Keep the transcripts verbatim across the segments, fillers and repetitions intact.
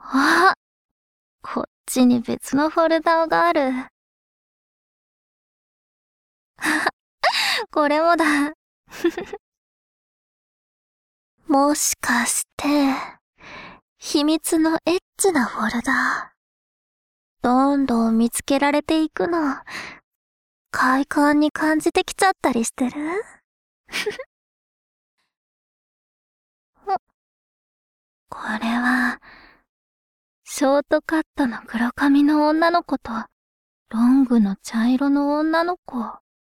あ、こっちに別のフォルダがある。これもだ。もしかして、秘密のエッチなフォルダ。どんどん見つけられていくの、快感に感じてきちゃったりしてる？これは、ショートカットの黒髪の女の子と、ロングの茶色の女の子。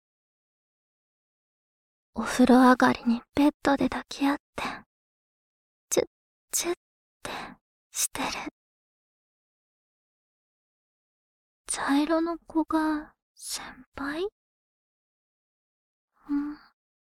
お風呂上がりにベッドで抱き合って、チュッチュッってしてる。茶色の子が先輩？うん。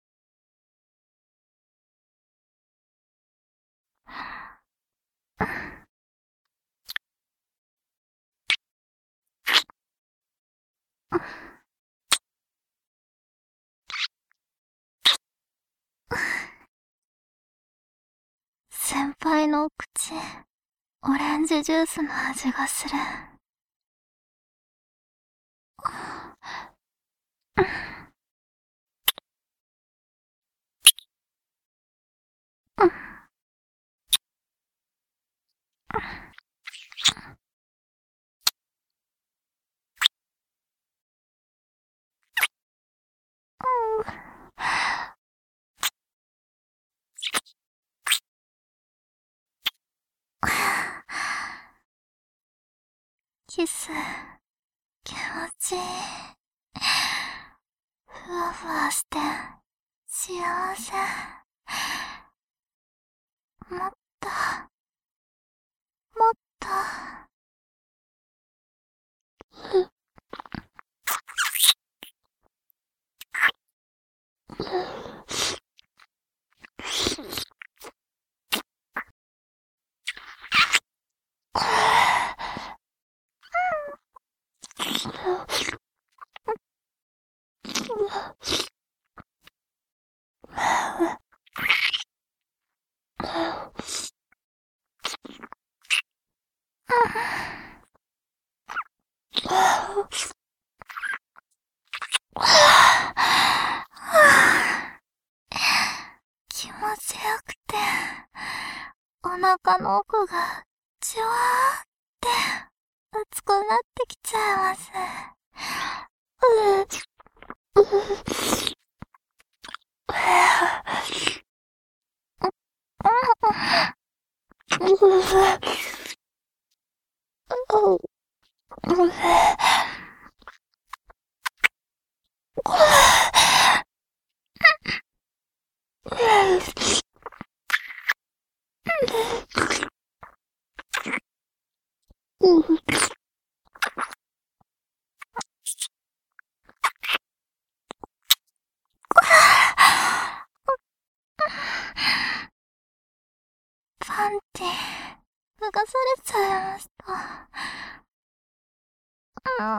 先輩のお口、オレンジジュースの味がする。キス、気持ちいい。ふわふわして、幸せ。もっと、もっと。気持ちよくて、お腹の奥がじわーって熱くなってきちゃいます。ううパンティ、脱がされちゃいました。うん。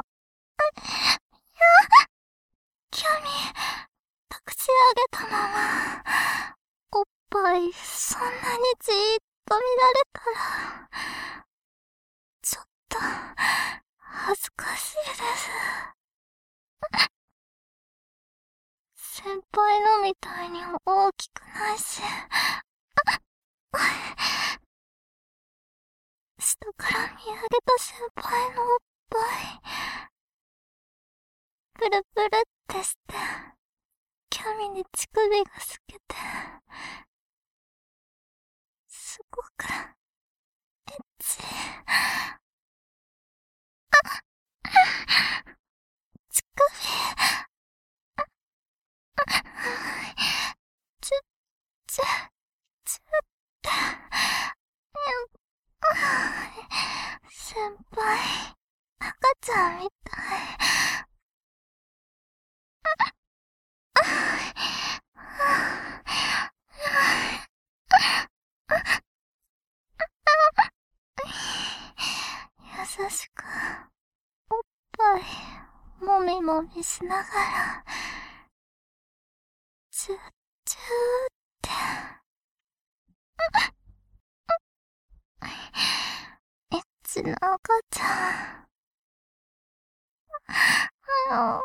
キャミ、託し上げたまま、おっぱいそんなにじーっと見られたら、ちょっと、恥ずかしいです。先輩のみたいに大きくないし、下から見上げた先輩のおっぱい、プルプルってして、キャミに乳首が透けて、すごく、エッチ。乳首、チュッチュッチュッって、先輩、赤ちゃんみたい。優しく、おっぱい、もみもみしながら、チュッチューって。エッの赤ちゃん。あの、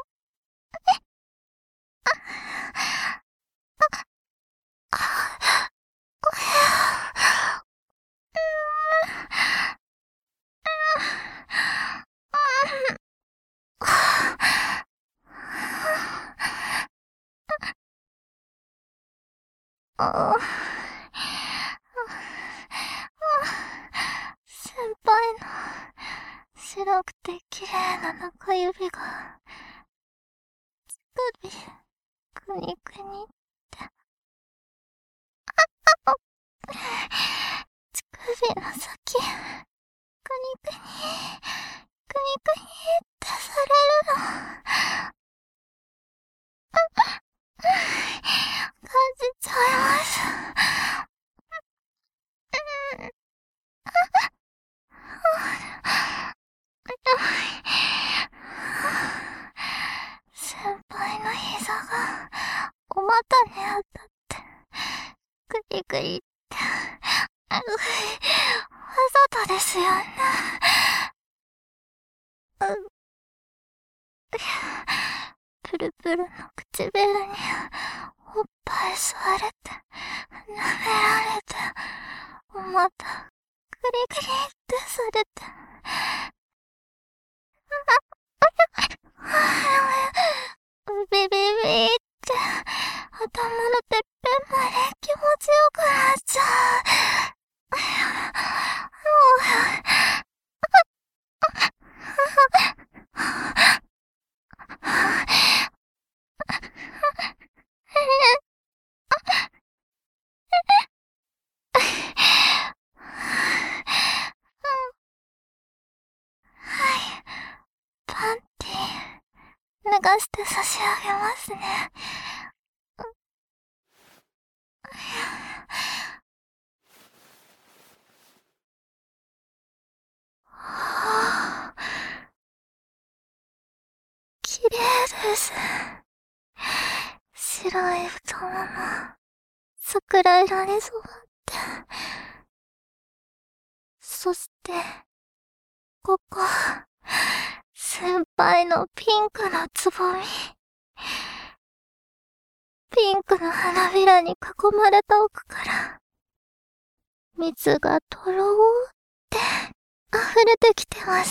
あ先輩の白くて綺麗な中指が乳首くにくにって乳首の先くにくにくにくにってされるの感じちゃいます。先輩の膝がお股に当たってグリグリってわざとですよね。プルプルの唇におっぱい吸われて舐められてお股グリグリってされてビビビって頭のてっぺんまで気持ちよくなっちゃう。はい、パンティ脱がして差し上げますね。はあ、綺麗です。白い太もも、桜色に染まって。そして、ここ、先輩のピンクのつぼみ。ピンクの花びらに囲まれた奥から、蜜がとろーって溢れてきてます。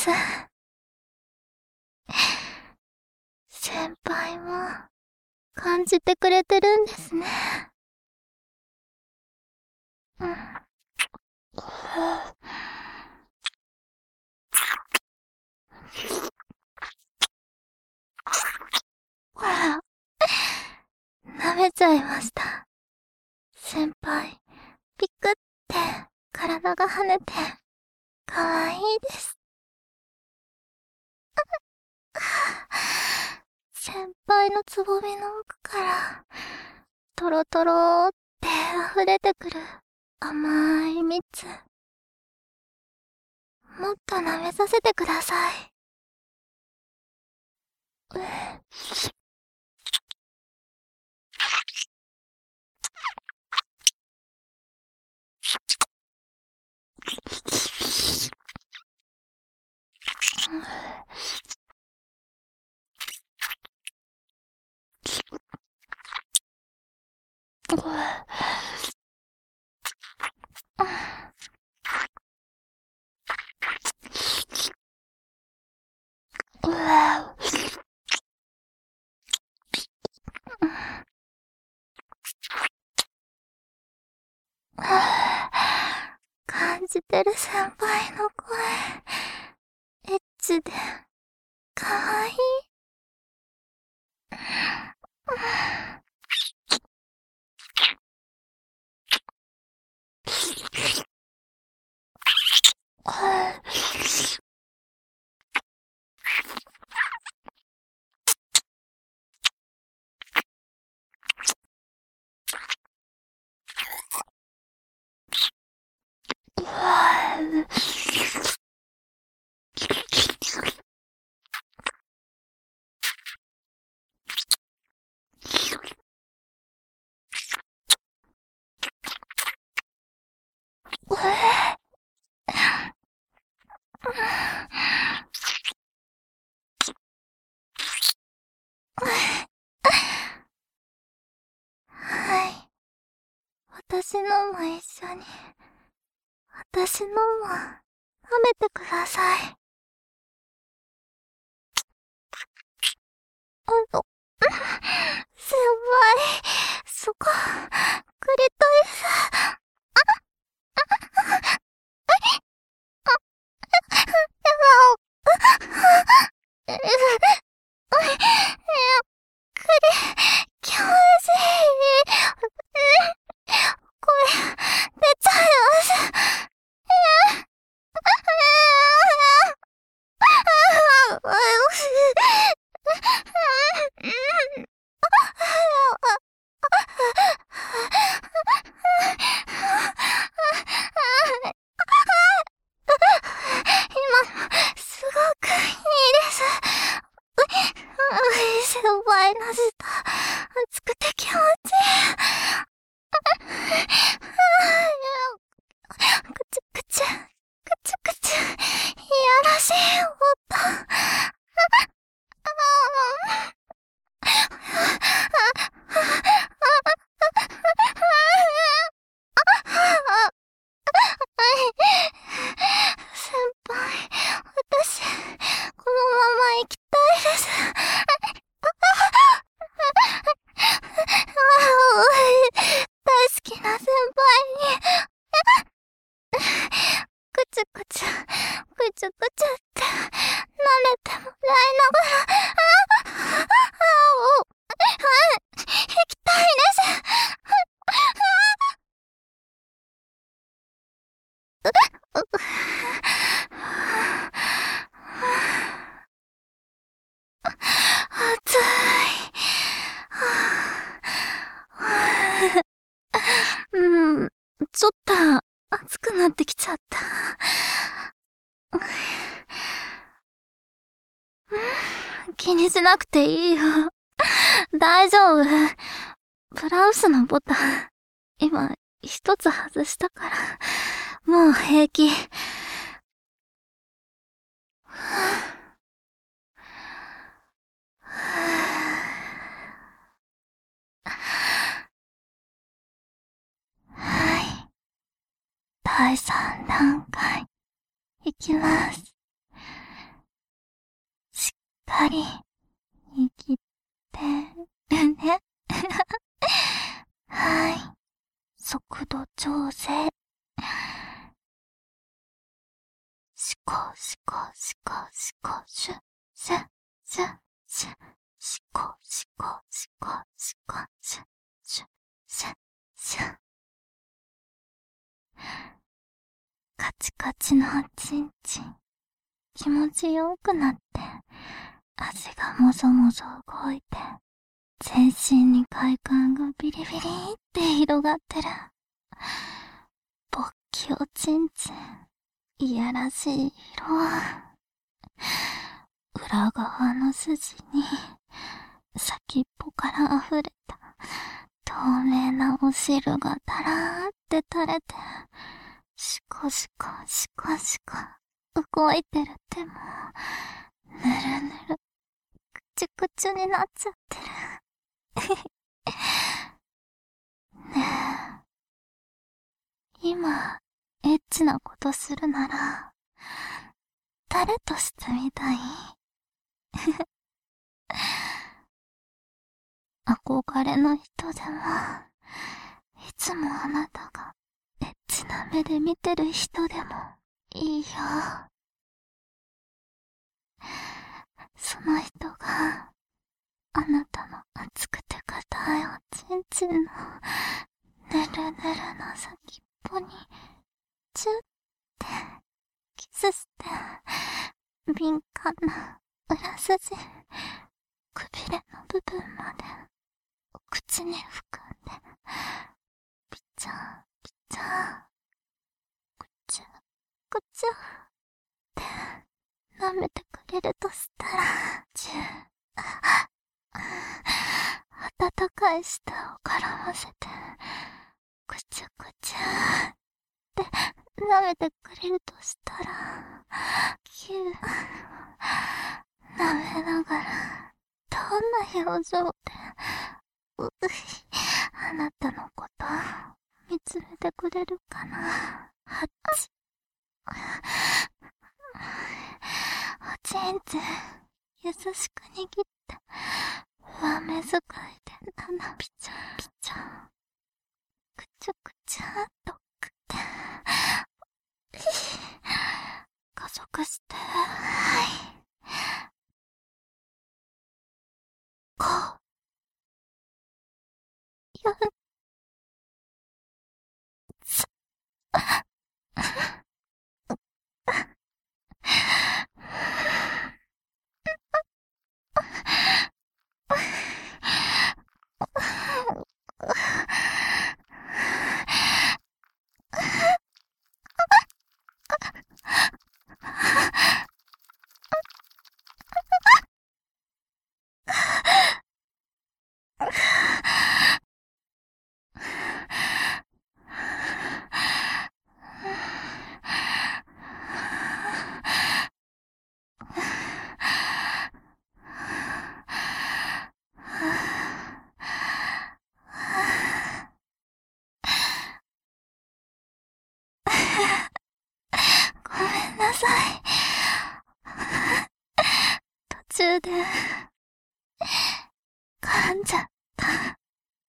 先輩も感じてくれてるんですね。うん。ほら、舐めちゃいました。先輩、ピクって体が跳ねて、かわいいです。先輩のつぼみの奥から、トロトローって溢れてくる甘い蜜。もっと舐めさせてください。感じてる先輩の声、エッチで、かわいい。 私のも一緒に、私のも舐めてください。あの、先輩、そこ、クリトリス。気持ちいい。これ、出ちゃいます。今、すごくいいです。先輩の舌、熱くて気持ちいい。くちゅくちゅ、くちゅくちゅ、いやらしい音。先輩、私、このまま行きたいです。大好きな先輩に、くちゅくちゅ、くちゅくちゅって、慣れてもらいながら、行きたいです。暑い。うん、ちょっと暑くなってきちゃった。気にしなくていいよ。大丈夫。ブラウスのボタン、今一つ外したから、もう平気。はい。だいさん段階、いきます。しっかり、握ってるね。はい。速度調整。しこしこしこしこしゅ、しゅ、しゅ、しゅ、しこしこしこしこしゅ、しゅ、しゅ、しゅ。カチカチのチンチン、気持ちよくなって、足がもぞもぞ動いて、全身に快感がビリビリって広がってる。勃起おちんちん、いやらしい色。裏側の筋に、先っぽから溢れた、透明なお汁がたらーって垂れて、シコシコシコシコ、動いてる手も、ぬるぬる、くちゅくちゅになっちゃってる。ねえ、今、エッチなことするなら、誰としてみたい？憧れの人でも、いつもあなたがエッチな目で見てる人でもいいよ。その人が、あなたの熱くて硬いおちんちんのぬるぬるの先っぽにチュッてキスして、敏感な裏筋、くびれの部分までお口に含んで、ピチャーピチャー、くちゅくちゅって舐めてくれるとしたら、チュー温かい舌を絡ませて、くちゅくちゅって舐めてくれるとしたら、キュー舐めながら、どんな表情で、うあなたのこと見てくれるかな。ハッチ。おちんちん、優しく握って、上目遣いでななピチャピチャ。くちゃくちゃっとくって。加速して、はい。こう。よん。つ。ごめんなさい。途中で、噛んじゃった。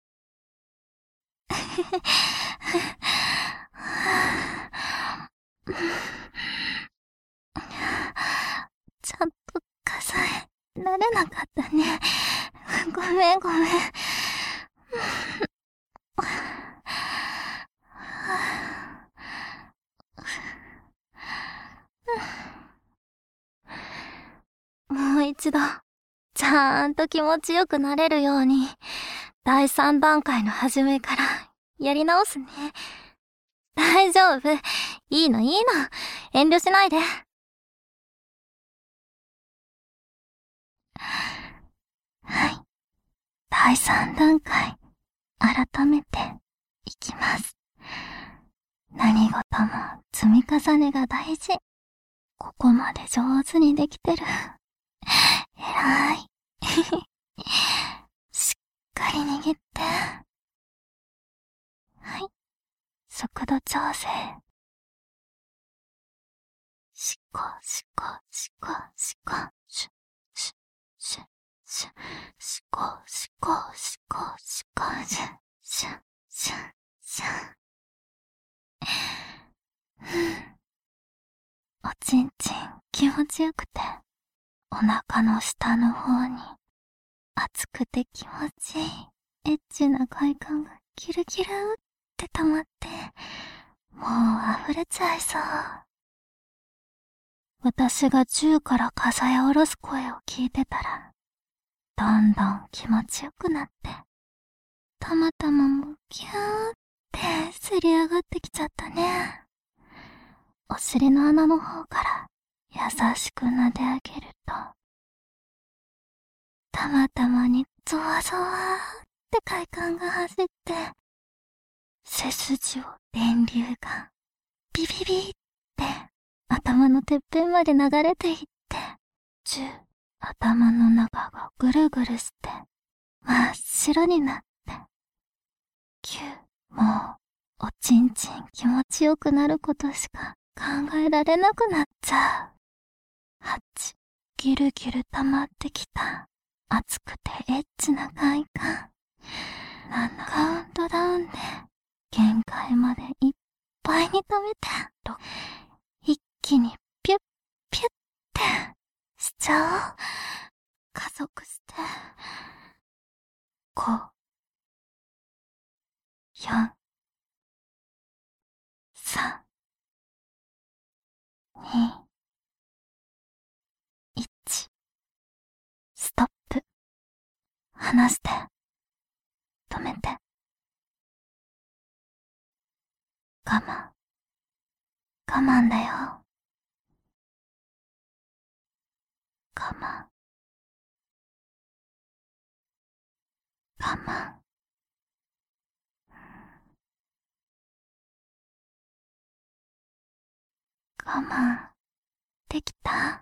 ちゃんと数えられなかったね。ごめんごめん。もう一度、ちゃんと気持ちよくなれるように、だいさん段階の初めからやり直すね。大丈夫。いいのいいの。遠慮しないで。はい。だいさん段階、改めて、いきます。何事も積み重ねが大事。ここまで上手にできてる。えらい。しっかり握って。はい。速度調整。しこしこしこしこ、シュ、シュ、シュ、シュ、しこしこしこしこ、シュ、シュ、シュ、シュ。おちんちん気持ちよくて、お腹の下の方に、熱くて気持ちいい、エッチな快感がギルギルって溜まって、もう溢れちゃいそう。私がじゅうから数え下ろす声を聞いてたら、どんどん気持ちよくなって、たまたまもギューってせり上がってきちゃったね。お尻の穴の方から優しく撫で上げると、たまたまにゾワゾワって快感が走って、背筋を電流がビビビって頭のてっぺんまで流れていって、じゅう、頭の中がぐるぐるして真っ白になって、きゅう、もうおちんちん気持ちよくなることしか考えられなくなっちゃう。はち、ギルギル溜まってきた熱くてエッチな快感。なな、カウントダウンで限界までいっぱいに溜めて、ろく、一気にピュッピュッってしちゃおう。加速して、ご、よん、さん、に、いち、ストップ。離して。止めて。我慢。我慢だよ。我慢。我慢。我慢。できた？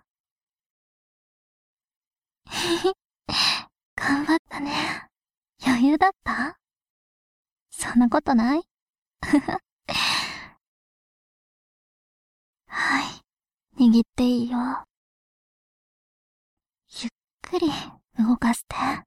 頑張ったね。余裕だった？そんなことない握っていいよ。ゆっくり動かして。